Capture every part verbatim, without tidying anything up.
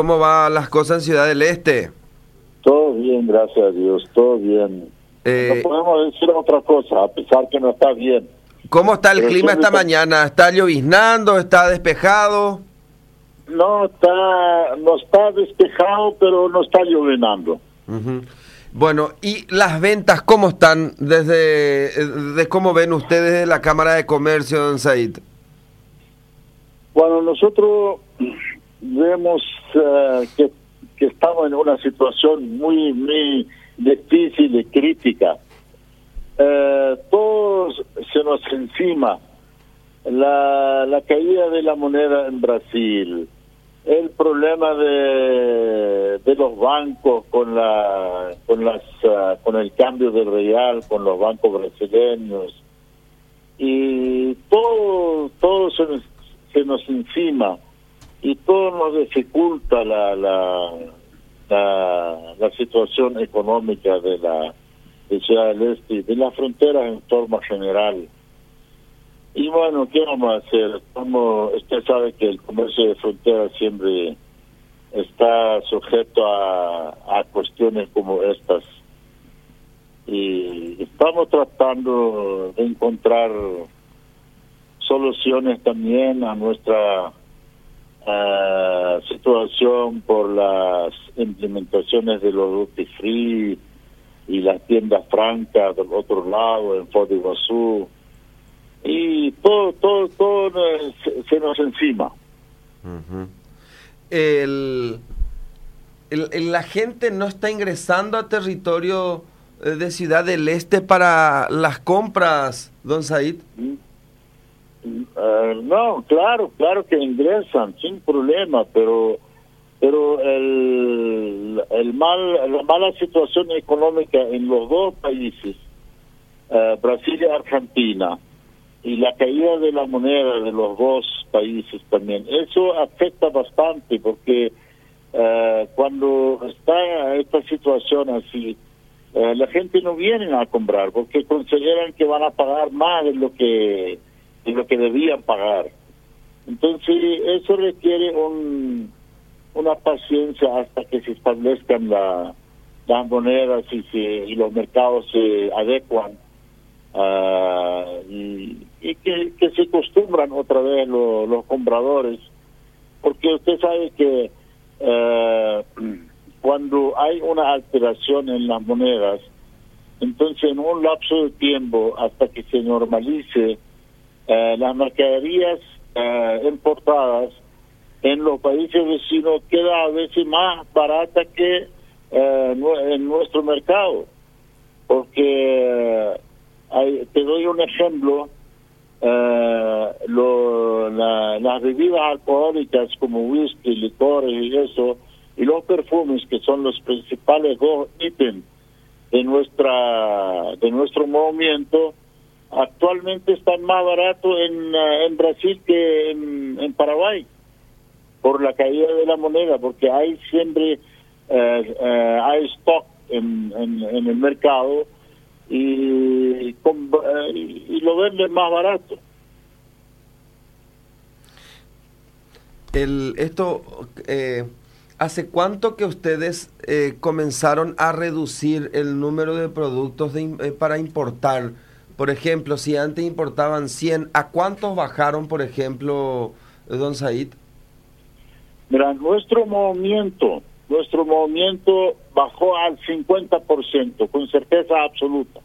¿Cómo van las cosas en Ciudad del Este? Todo bien, gracias a Dios, todo bien. Eh, no podemos decir otra cosa, a pesar que no está bien. ¿Cómo está el Pero clima siempre esta está- mañana? ¿Está lloviznando? ¿Está despejado? No está, no está despejado, pero no está llovinando. Ujú. Bueno, ¿y las ventas cómo están desde eh, de cómo ven ustedes de la Cámara de Comercio, don Said? Bueno, nosotros vemos eh, que, que estamos en una situación muy, muy difícil y crítica. Eh, todo se nos encima. La, la caída de la moneda en Brasil, el problema de, de los bancos con la con las uh, con el cambio del real, con los bancos brasileños, y todo todo se nos, se nos encima y todo nos dificulta la la, la, la situación económica de la de Ciudad del Este y de las fronteras en forma general. Y bueno, ¿qué vamos a hacer? Como usted sabe que el comercio de fronteras siempre está sujeto a, a cuestiones como estas. Y estamos tratando de encontrar soluciones también a nuestra uh, situación por las implementaciones de los duty free y las tiendas francas del otro lado, en Foz de Iguazú. Y todo, todo, todo se, se nos encima. Uh-huh. el, el, el, la gente no está ingresando a territorio de Ciudad del Este para las compras, don Said. Uh, no, claro, claro que ingresan sin problema, pero pero el, el mal, la mala situación económica en los dos países, uh, Brasil y Argentina, y la caída de la moneda de los dos países también, eso afecta bastante porque uh, cuando está esta situación así, uh, la gente no viene a comprar porque consideran que van a pagar más de lo que de lo que debían pagar. Entonces eso requiere un, una paciencia hasta que se establezcan la, las monedas y, se, y los mercados se adecuan. Uh, y, y que, que se acostumbran otra vez lo, los compradores, porque usted sabe que uh, cuando hay una alteración en las monedas, entonces en un lapso de tiempo hasta que se normalice, uh, las mercaderías uh, importadas en los países vecinos queda a veces más barata que uh, en nuestro mercado, porque uh, Hay, te doy un ejemplo, uh, lo, la, las bebidas alcohólicas como whisky, licores y eso, y los perfumes, que son los principales dos ítems de nuestra de nuestro movimiento, actualmente están más baratos en, uh, en Brasil que en, en Paraguay, por la caída de la moneda, porque hay siempre uh, uh, hay stock en, en, en el mercado, y, con, y lo venden más barato. El, esto, eh, ¿hace cuánto que ustedes eh, comenzaron a reducir el número de productos de, eh, para importar? Por ejemplo, si antes importaban cien, ¿a cuántos bajaron, por ejemplo, don Said? Mira, nuestro movimiento Nuestro movimiento bajó al cincuenta por ciento, con certeza absoluta.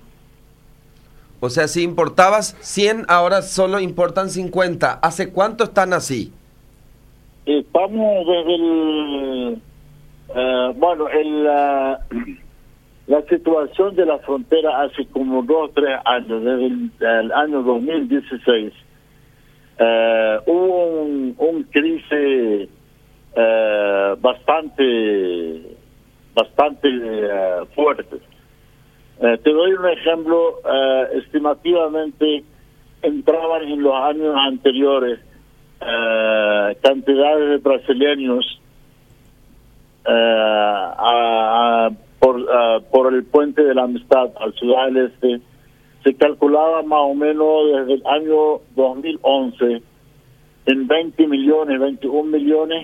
O sea, si importabas cien, ahora solo importan cincuenta. ¿Hace cuánto están así? Estamos desde el... Uh, bueno, el, uh, la situación de la frontera hace como dos o tres años, desde el, el año dos mil dieciséis, uh, hubo un, un crisis Uh, bastante bastante uh, fuerte. Uh, te doy un ejemplo. Uh, estimativamente entraban en los años anteriores uh, cantidades de brasileños uh, a, a, por, uh, por el puente de la Amistad al Ciudad del Este. Se calculaba más o menos desde el año dos mil once en veinte millones, veintiún millones,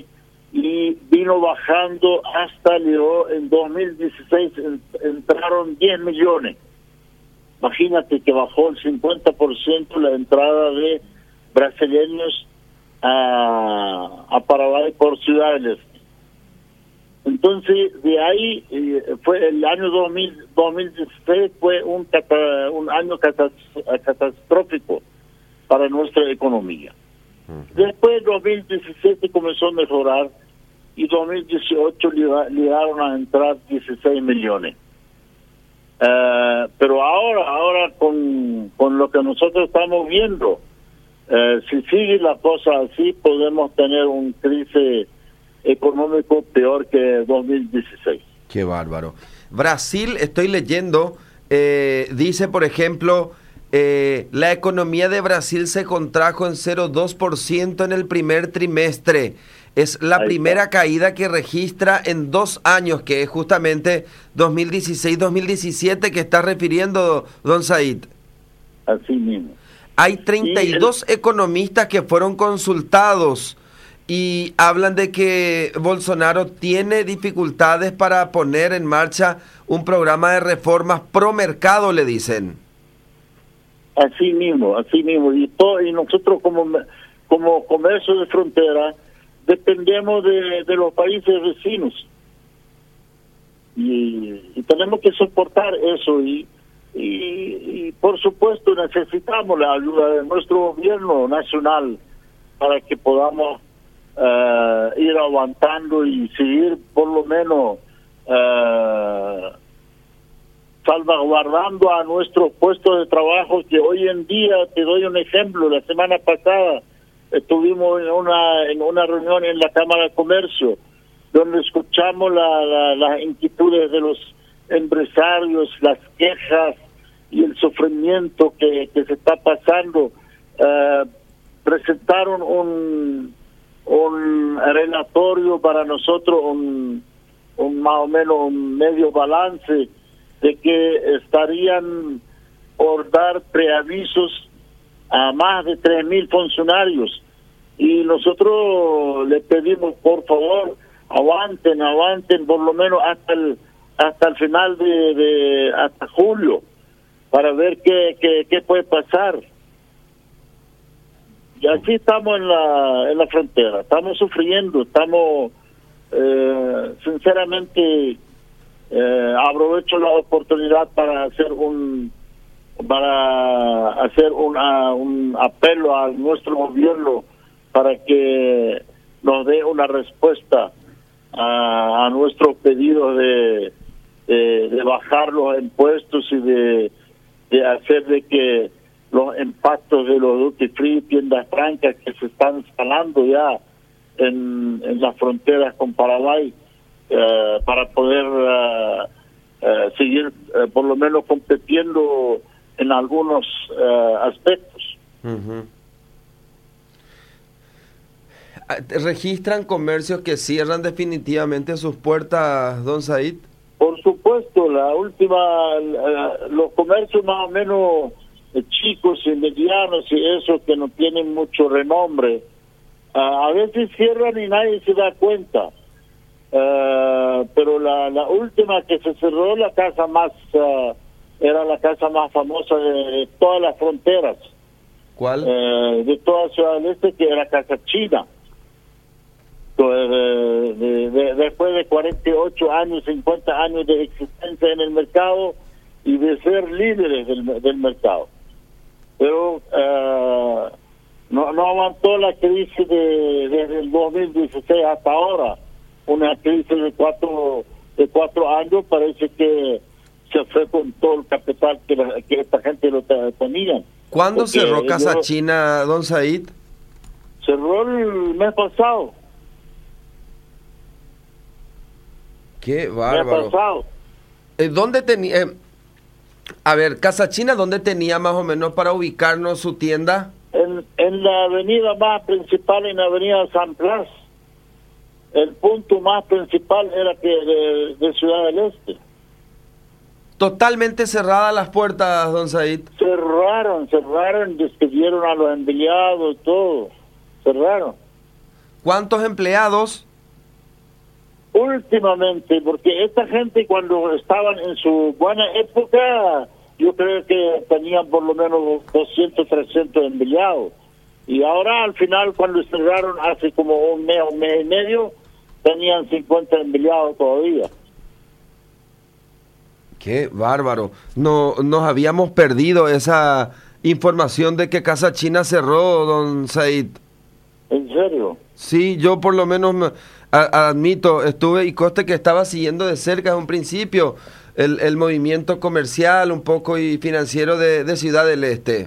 y vino bajando hasta llegó en dos mil dieciséis en, entraron diez millones. Imagínate que bajó el cincuenta por ciento la entrada de brasileños a, a Paraguay por Ciudad del Este. Entonces, de ahí eh, fue el año dos mil, dos mil dieciséis fue un, cata, un año catas, catastrófico para nuestra economía. Uh-huh. Después, dos mil diecisiete comenzó a mejorar y dos mil dieciocho llegaron a entrar dieciséis millones. Uh, pero ahora, ahora con, con lo que nosotros estamos viendo, uh, si sigue la cosa así, podemos tener un crisis económico peor que dos mil dieciséis. Qué bárbaro. Brasil, estoy leyendo, eh, dice, por ejemplo, eh, la economía de Brasil se contrajo en cero coma dos por ciento en el primer trimestre. Es la Ahí primera está. caída que registra en dos años, que es justamente dos mil dieciséis dos mil diecisiete que está refiriendo don Said. Así mismo. Hay treinta y dos el... economistas que fueron consultados y hablan de que Bolsonaro tiene dificultades para poner en marcha un programa de reformas pro mercado, le dicen. Así mismo, así mismo. Y, todo, y nosotros como, como comercio de frontera dependemos de, de los países vecinos. Y, y tenemos que soportar eso. Y, y, y por supuesto necesitamos la ayuda de nuestro gobierno nacional para que podamos Uh, ir aguantando y seguir por lo menos uh, salvaguardando a nuestros puestos de trabajo, que hoy en día, te doy un ejemplo, la semana pasada estuvimos en una en una reunión en la Cámara de Comercio donde escuchamos la, la, las inquietudes de los empresarios, las quejas y el sufrimiento que, que se está pasando. Uh, presentaron un un relatorio para nosotros, un, un más o menos un medio balance de que estarían por dar preavisos a más de tres mil funcionarios, y nosotros le pedimos, por favor, aguanten, aguanten por lo menos hasta el hasta el final de, de hasta julio, para ver qué, qué, qué puede pasar. Y así estamos en la en la frontera, estamos sufriendo, estamos eh, sinceramente eh, aprovecho la oportunidad para hacer un para hacer una, un apelo a nuestro gobierno para que nos dé una respuesta a, a nuestros pedidos de, de de bajar los impuestos y de de hacer de que los impactos de los duty free, tiendas francas que se están instalando ya en, en las fronteras con Paraguay, eh, para poder uh, uh, seguir uh, por lo menos compitiendo en algunos uh, aspectos. Uh-huh. ¿Registran comercios que cierran definitivamente sus puertas, don Said? Por supuesto, la última, uh, los comercios más o menos chicos y medianos y esos que no tienen mucho renombre, uh, a veces cierran y nadie se da cuenta. Uh, pero la, la última que se cerró, la casa más, uh, era la casa más famosa de, de todas las fronteras. ¿Cuál? Uh, de toda Ciudad del Este, que era Casa China. Entonces, de, de, de, después de cuarenta y ocho años, cincuenta años de existencia en el mercado y de ser líderes del, del mercado. Pero uh, no, no aguantó la crisis de, desde el dos mil dieciséis hasta ahora. Una crisis de cuatro de cuatro años, parece que se fue con todo el capital que, la, que esta gente lo tenía. ¿Cuándo Porque cerró Casa ellos, China, don Said? Cerró el mes pasado. Qué bárbaro. El mes pasado. Eh, ¿Dónde tenía...? Eh, a ver, Casa China, ¿dónde tenía más o menos para ubicarnos su tienda? En, en la avenida más principal, en la avenida San Blas. El punto más principal era que de, de Ciudad del Este. Totalmente cerradas las puertas, don Said. Cerraron, cerraron, despidieron a los empleados, todo. Cerraron. ¿Cuántos empleados? últimamente, porque esta gente cuando estaban en su buena época, yo creo que tenían por lo menos doscientos, trescientos empleados. Y ahora al final, cuando cerraron hace como un mes, un mes y medio, tenían cincuenta empleados todavía. Qué bárbaro. No, nos habíamos perdido esa información de que Casa China cerró, don Said. ¿En serio? Sí, yo por lo menos me, a, admito, estuve y conste que estaba siguiendo de cerca desde un principio el, el movimiento comercial un poco y financiero de, de Ciudad del Este.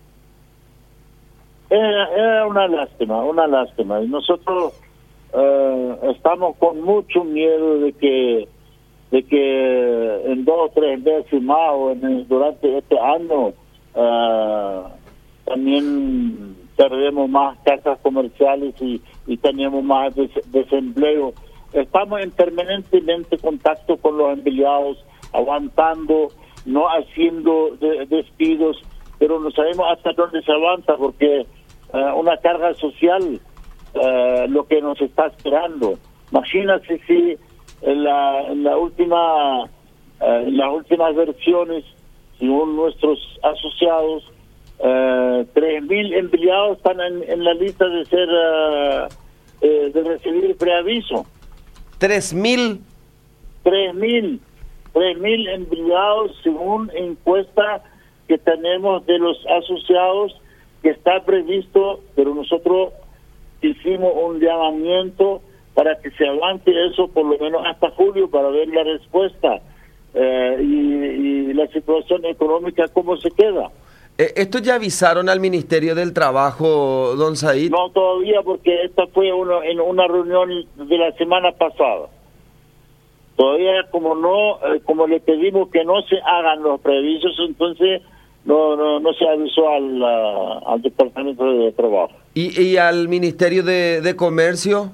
Es una lástima, una lástima. Y nosotros eh, estamos con mucho miedo de que de que en dos o tres meses más o en, durante este año eh, también perdemos más casas comerciales y, y tenemos más des, desempleo. Estamos en permanentemente contacto con los empleados, aguantando, no haciendo de, despidos, pero no sabemos hasta dónde se avanza porque eh, una carga social eh, lo que nos está esperando. Imagínate si en la, en la última eh, en las últimas versiones, según nuestros asociados, eh, tres mil empleados están en, en la lista de ser uh, eh, de recibir preaviso. ¿Tres mil? Tres mil. Tres mil empleados según encuesta que tenemos de los asociados, que está previsto, pero nosotros hicimos un llamamiento para que se avance eso por lo menos hasta julio para ver la respuesta eh, y, y la situación económica cómo se queda. Eh, ¿Esto ya avisaron al Ministerio del Trabajo, don Said? No todavía, porque esta fue uno, en una reunión de la semana pasada. Todavía como no, eh, como le pedimos que no se hagan los previsos, entonces no no no se avisó al, uh, al Departamento de Trabajo. ¿Y, y al Ministerio de, de Comercio?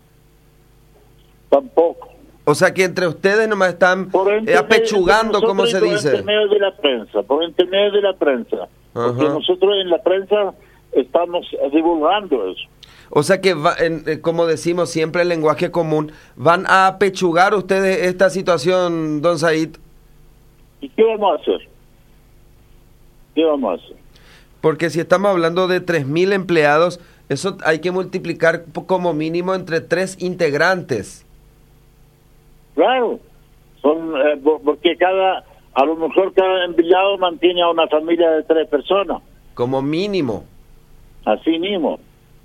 Tampoco. O sea que entre ustedes nomás están eh, apechugando, como se dice. Por intermedio de la prensa, por intermedio de la prensa. Porque Ajá. nosotros en la prensa estamos divulgando eso. O sea que, va, en, eh, como decimos siempre, el lenguaje común, ¿van a apechugar ustedes esta situación, don Said? ¿Y qué vamos a hacer? ¿Qué vamos a hacer? Porque si estamos hablando de tres mil empleados, eso hay que multiplicar como mínimo entre tres integrantes. Claro, son eh, porque cada, a lo mejor cada empleado mantiene a una familia de tres personas. Como mínimo. Así mismo.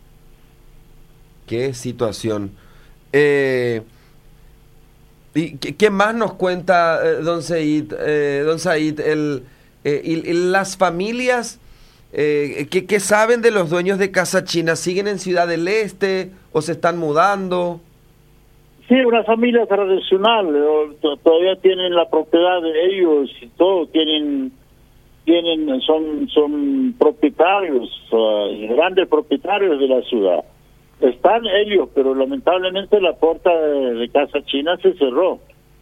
Qué situación. Eh, ¿Y qué, qué más nos cuenta eh, don Said? Eh, don Said, el, eh, y, y las familias eh, que, que saben de los dueños de Casa China, ¿siguen en Ciudad del Este o se están mudando? Sí, una familia tradicional, todavía tienen la propiedad de ellos y todo, tienen, tienen, son, son propietarios, uh, grandes propietarios de la ciudad. Están ellos, pero lamentablemente la puerta de, de Casa China se cerró.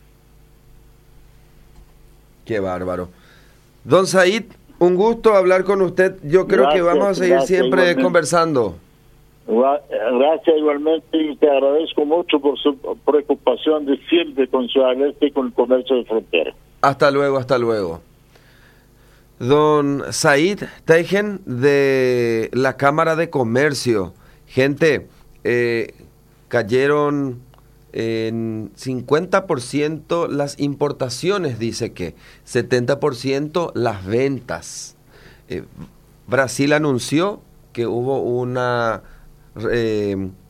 Qué bárbaro. Don Said, un gusto hablar con usted. Yo creo Gracias, que vamos a seguir gracias, siempre igualmente. conversando. Gracias igualmente y te agradezco mucho por su preocupación de siempre con Ciudad del Este y con el comercio de frontera. Hasta luego, hasta luego. Don Said Teijen de la Cámara de Comercio. Gente, eh, cayeron en cincuenta por ciento las importaciones, dice que setenta por ciento las ventas. Eh, Brasil anunció que hubo una... Eh,